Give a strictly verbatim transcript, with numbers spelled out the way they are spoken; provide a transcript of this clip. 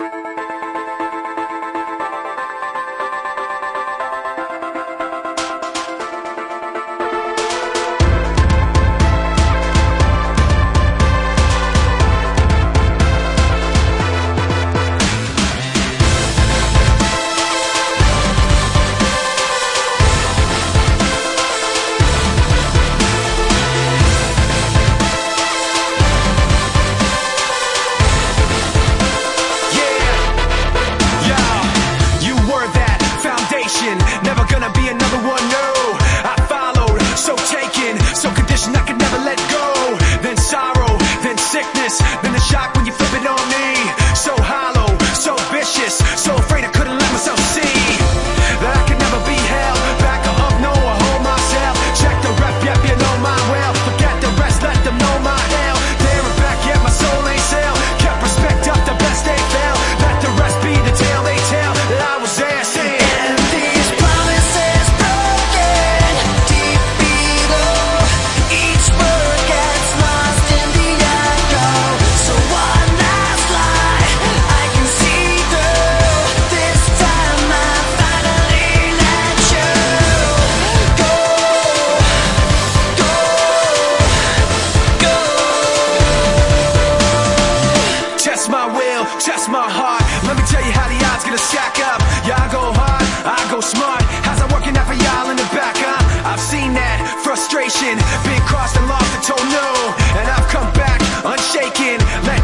Never gonna be another one, no. I followed, so taken, so conditioned I could never let go. Then sorrow, then sickness, then the shock when you flip it on me. So hollow, so vicious, so afraid I couldn't let myself see that I could never be held back or up, no, I hold myself. Check the rep, yep, you know my well. Forget the rest, let them know my hell. There and back, yet my soul ain't sell. Kept respect up, the best they fell. Let the rest be the tale they tell that I was there saying. Test my will, test my heart. Let me tell you how the odds gonna stack up. Yeah, I go hard, I go smart. How's that working out for y'all in the back, huh? I've seen that frustration, been crossed and lost and told no. And I've come back unshaken. Let